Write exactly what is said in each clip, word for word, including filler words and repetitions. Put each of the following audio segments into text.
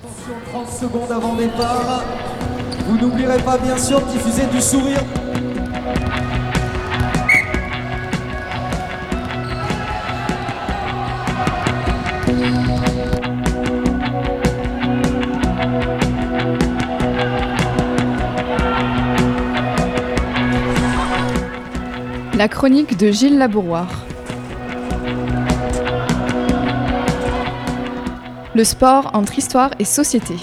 Attention, trente secondes avant départ. Vous n'oublierez pas bien sûr de diffuser du sourire. La chronique de Gilles Labouroire. Le sport entre histoire et société.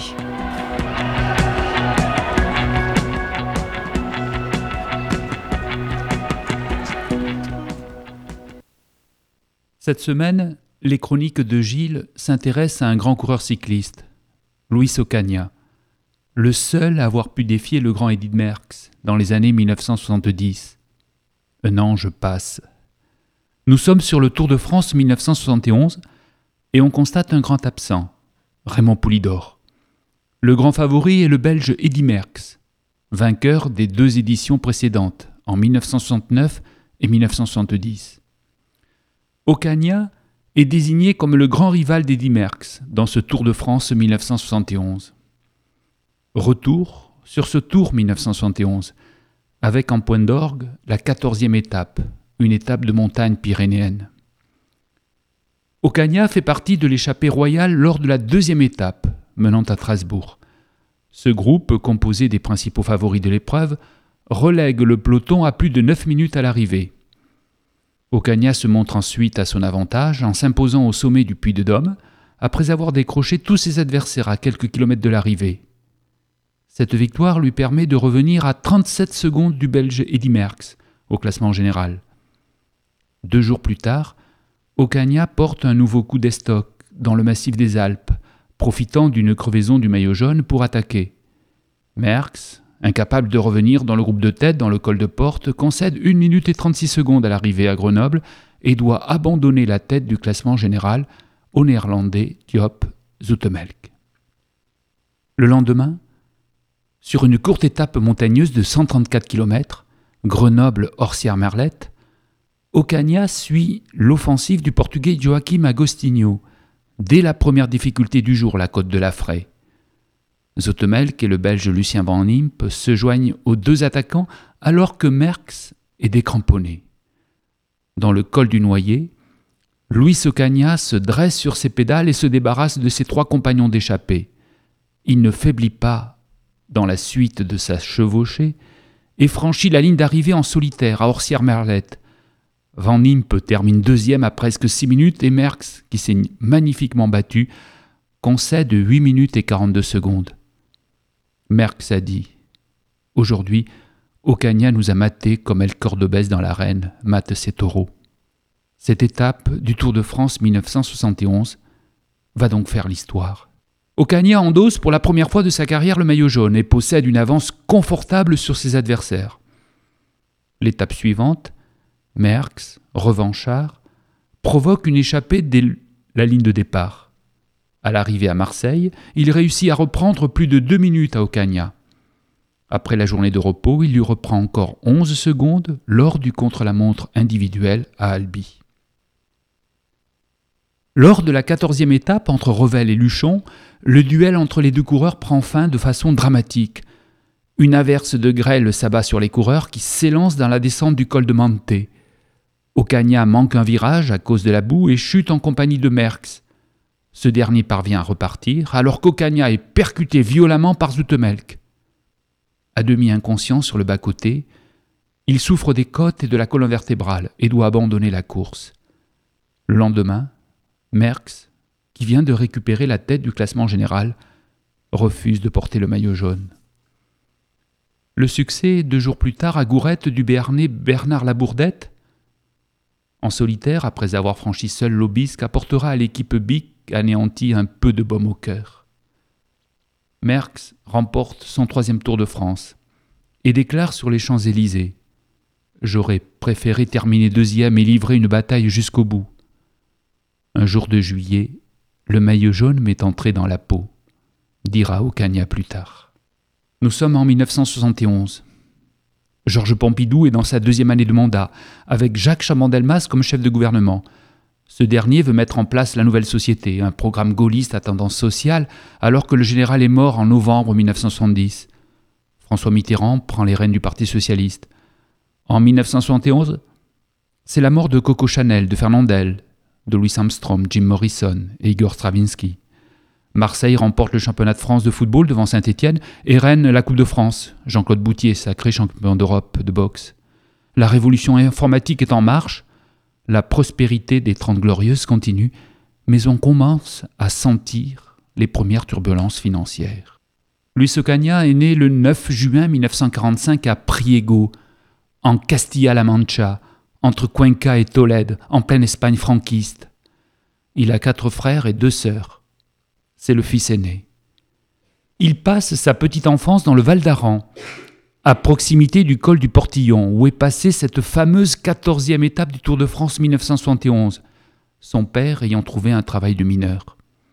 Cette semaine, les chroniques de Gilles s'intéressent à un grand coureur cycliste, Luis Ocaña, le seul à avoir pu défier le grand Eddy Merckx dans les années mille neuf cent soixante-dix. Un ange passe. Nous sommes sur le Tour de France mille neuf cent soixante et onze et on constate un grand absent, Raymond Poulidor. Le grand favori est le Belge Eddy Merckx, vainqueur des deux éditions précédentes, en mille neuf cent soixante-neuf et mille neuf cent soixante-dix. Ocaña est désigné comme le grand rival d'Eddy Merckx dans ce Tour de France mille neuf cent soixante et onze. Retour sur ce Tour mille neuf cent soixante et onze, avec en point d'orgue la quatorzième étape, une étape de montagne pyrénéenne. Ocaña fait partie de l'échappée royale lors de la deuxième étape, menant à Strasbourg. Ce groupe, composé des principaux favoris de l'épreuve, relègue le peloton à plus de neuf minutes à l'arrivée. Ocaña se montre ensuite à son avantage en s'imposant au sommet du Puy-de-Dôme, après avoir décroché tous ses adversaires à quelques kilomètres de l'arrivée. Cette victoire lui permet de revenir à trente-sept secondes du Belge Eddy Merckx au classement général. Deux jours plus tard, Ocaña porte un nouveau coup d'estoc dans le massif des Alpes, profitant d'une crevaison du maillot jaune pour attaquer. Merckx, incapable de revenir dans le groupe de tête dans le col de Porte, concède une minute et trente-six secondes à l'arrivée à Grenoble et doit abandonner la tête du classement général au Néerlandais Diop Zoetemelk. Le lendemain, sur une courte étape montagneuse de cent trente-quatre kilomètres, Grenoble-Orsières-Merlette, Ocaña suit l'offensive du Portugais Joaquim Agostinho, dès la première difficulté du jour, la côte de la Fraye. Zoetemelk et le Belge Lucien Van Impe se joignent aux deux attaquants alors que Merckx est décramponné. Dans le col du Noyer, Luis Ocaña se dresse sur ses pédales et se débarrasse de ses trois compagnons d'échappée. Il ne faiblit pas dans la suite de sa chevauchée et franchit la ligne d'arrivée en solitaire à Orsières-Merlette. Van Impe termine deuxième à presque six minutes et Merckx, qui s'est magnifiquement battu, concède huit minutes et quarante-deux secondes. Merckx a dit « Aujourd'hui, Ocaña nous a matés comme El Cordobès dans l'arène mate ses taureaux. » Cette étape du Tour de France mille neuf cent soixante et onze va donc faire l'histoire. Ocaña endosse pour la première fois de sa carrière le maillot jaune et possède une avance confortable sur ses adversaires. L'étape suivante, Merckx, revanchard, provoque une échappée dès la ligne de départ. À l'arrivée à Marseille, il réussit à reprendre plus de deux minutes à Ocaña. Après la journée de repos, il lui reprend encore onze secondes lors du contre-la-montre individuel à Albi. Lors de la quatorzième étape entre Revel et Luchon, le duel entre les deux coureurs prend fin de façon dramatique. Une averse de grêle s'abat sur les coureurs qui s'élancent dans la descente du col de Mante. Ocaña manque un virage à cause de la boue et chute en compagnie de Merckx. Ce dernier parvient à repartir, alors qu'Ocaña est percuté violemment par Zoetemelk. À demi inconscient sur le bas-côté, il souffre des côtes et de la colonne vertébrale et doit abandonner la course. Le lendemain, Merckx, qui vient de récupérer la tête du classement général, refuse de porter le maillot jaune. Le succès, deux jours plus tard, à Gourette du Béarnais Bernard Labourdette, en solitaire, après avoir franchi seul l'Aubisque, apportera à l'équipe Bic anéantie un peu de baume au cœur. Merckx remporte son troisième Tour de France et déclare sur les Champs-Élysées « J'aurais préféré terminer deuxième et livrer une bataille jusqu'au bout. Un jour de juillet, le maillot jaune m'est entré dans la peau », dira Ocaña plus tard. Nous sommes en mille neuf cent soixante et onze. Georges Pompidou est dans sa deuxième année de mandat, avec Jacques Chaban-Delmas comme chef de gouvernement. Ce dernier veut mettre en place la nouvelle société, un programme gaulliste à tendance sociale, alors que le général est mort en novembre mille neuf cent soixante-dix. François Mitterrand prend les rênes du Parti socialiste. En mille neuf cent soixante et onze, c'est la mort de Coco Chanel, de Fernandel, de Louis Armstrong, Jim Morrison et Igor Stravinsky. Marseille remporte le championnat de France de football devant Saint-Étienne et Rennes la Coupe de France. Jean-Claude Boutier, sacré champion d'Europe de boxe. La révolution informatique est en marche. La prospérité des Trente Glorieuses continue, mais on commence à sentir les premières turbulences financières. Luis Ocaña est né le neuf juin mille neuf cent quarante-cinq à Priego, en Castilla-La Mancha, entre Cuenca et Tolède, en pleine Espagne franquiste. Il a quatre frères et deux sœurs. C'est le fils aîné. Il passe sa petite enfance dans le Val d'Aran, à proximité du col du Portillon, où est passée cette fameuse quatorzième étape du Tour de France mille neuf cent soixante et onze, son père ayant trouvé un travail de mineur.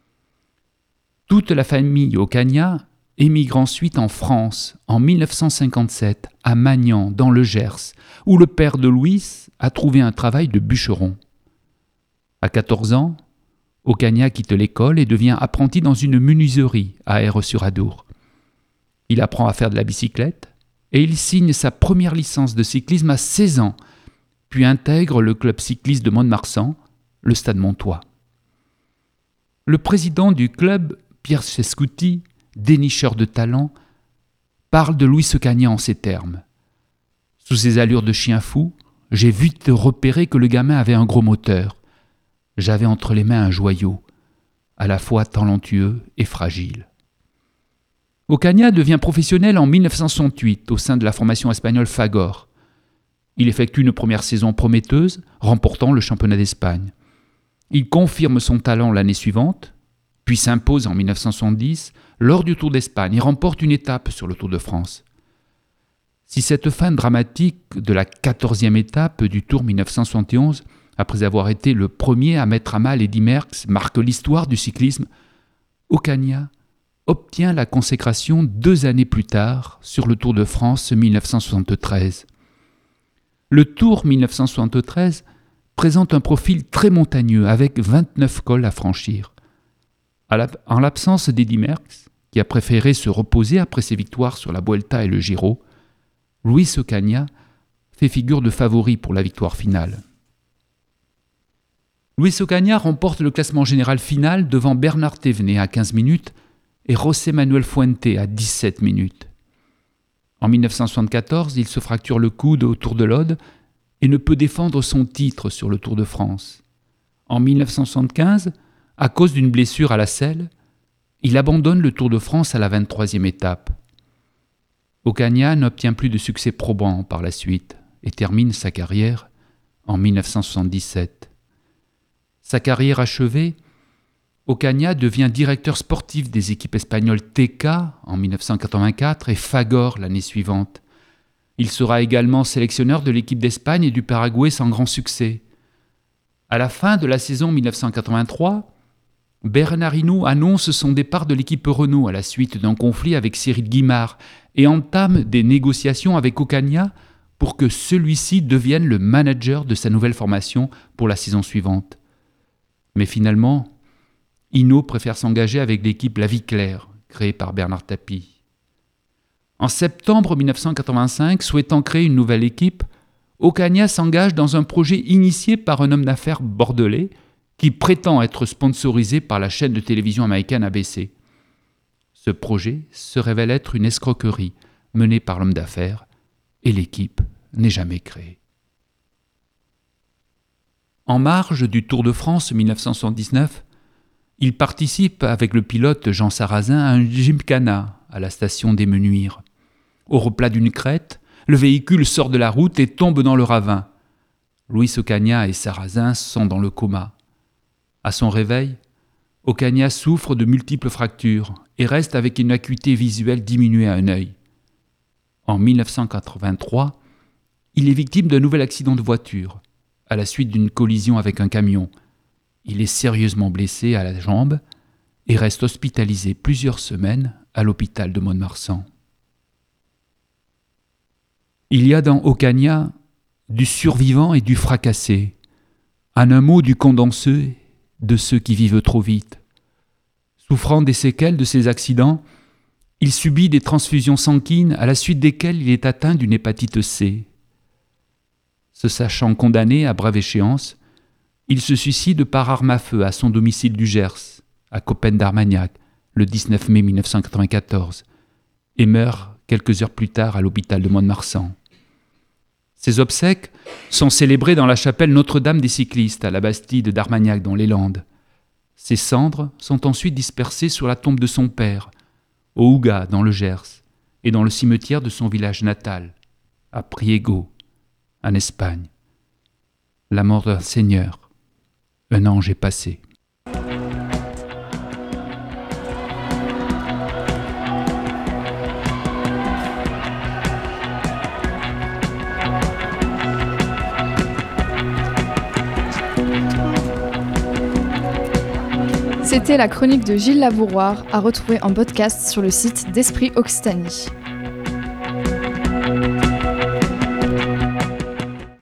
Toute la famille Ocaña émigre ensuite en France en mille neuf cent cinquante-sept, à Magnan, dans le Gers, où le père de Louis a trouvé un travail de bûcheron. À quatorze ans, Ocaña quitte l'école et devient apprenti dans une menuiserie à Aire-sur-Adour. Il apprend à faire de la bicyclette, et il signe sa première licence de cyclisme à seize ans, puis intègre le club cycliste de Mont-de-Marsan, le Stade Montois. Le président du club, Pierre Cescuti, dénicheur de talent, parle de Luis Ocaña en ces termes. Sous ses allures de chien fou, j'ai vite repéré que le gamin avait un gros moteur. J'avais entre les mains un joyau, à la fois talentueux et fragile. Ocaña devient professionnel en mille neuf cent soixante-huit au sein de la formation espagnole Fagor. Il effectue une première saison prometteuse, remportant le championnat d'Espagne. Il confirme son talent l'année suivante, puis s'impose en mille neuf cent soixante-dix lors du Tour d'Espagne et remporte une étape sur le Tour de France. Si cette fin dramatique de la quatorzième étape du Tour mille neuf cent soixante et onze, après avoir été le premier à mettre à mal Eddy Merckx, marque l'histoire du cyclisme, Ocaña obtient la consécration deux années plus tard sur le Tour de France mille neuf cent soixante-treize. Le Tour mille neuf cent soixante-treize présente un profil très montagneux avec vingt-neuf cols à franchir. En l'absence d'Eddy Merckx, qui a préféré se reposer après ses victoires sur la Vuelta et le Giro, Luis Ocaña fait figure de favori pour la victoire finale. Luis Ocaña remporte le classement général final devant Bernard Thévenet à quinze minutes et José Manuel Fuente à dix-sept minutes. En mille neuf cent soixante-quatorze, il se fracture le coude au Tour de l'Aude et ne peut défendre son titre sur le Tour de France. En mille neuf cent soixante-quinze, à cause d'une blessure à la selle, il abandonne le Tour de France à la vingt-troisième étape. Ocaña n'obtient plus de succès probant par la suite et termine sa carrière en mille neuf cent soixante-dix-sept. Sa carrière achevée, Ocaña devient directeur sportif des équipes espagnoles T K en mille neuf cent quatre-vingt-quatre et Fagor l'année suivante. Il sera également sélectionneur de l'équipe d'Espagne et du Paraguay sans grand succès. À la fin de la saison mille neuf cent quatre-vingt-trois, Bernard Hinault annonce son départ de l'équipe Renault à la suite d'un conflit avec Cyril Guimard et entame des négociations avec Ocaña pour que celui-ci devienne le manager de sa nouvelle formation pour la saison suivante. Mais finalement, Hinault préfère s'engager avec l'équipe La Vie Claire, créée par Bernard Tapie. En septembre mille neuf cent quatre-vingt-cinq, souhaitant créer une nouvelle équipe, Ocaña s'engage dans un projet initié par un homme d'affaires bordelais qui prétend être sponsorisé par la chaîne de télévision américaine A B C. Ce projet se révèle être une escroquerie menée par l'homme d'affaires et l'équipe n'est jamais créée. En marge du Tour de France mille neuf cent soixante-dix-neuf, il participe avec le pilote Jean Sarrazin à un gymkhana à la station des Menuires. Au replat d'une crête, le véhicule sort de la route et tombe dans le ravin. Luis Ocaña et Sarrazin sont dans le coma. À son réveil, Ocaña souffre de multiples fractures et reste avec une acuité visuelle diminuée à un œil. En mille neuf cent quatre-vingt-trois, il est victime d'un nouvel accident de voiture, à la suite d'une collision avec un camion. Il est sérieusement blessé à la jambe et reste hospitalisé plusieurs semaines à l'hôpital de Mont-de-Marsan. Il y a dans Ocaña du survivant et du fracassé. En un mot, du condensé de ceux qui vivent trop vite. Souffrant des séquelles de ces accidents, il subit des transfusions sanguines à la suite desquelles il est atteint d'une hépatite C. Se sachant condamné à brève échéance, il se suicide par arme à feu à son domicile du Gers, à Coppens d'Armagnac, le dix-neuf mai mille neuf cent quatre-vingt-quatorze, et meurt quelques heures plus tard à l'hôpital de Mont-de-Marsan. Ses obsèques sont célébrées dans la chapelle Notre-Dame des Cyclistes, à la Bastide d'Armagnac dans les Landes. Ses cendres sont ensuite dispersées sur la tombe de son père, au Ouga dans le Gers, et dans le cimetière de son village natal, à Priego, en Espagne. La mort d'un seigneur, un ange est passé. C'était la chronique de Gilles Labouroir, à retrouver en podcast sur le site d'Esprit Occitanie.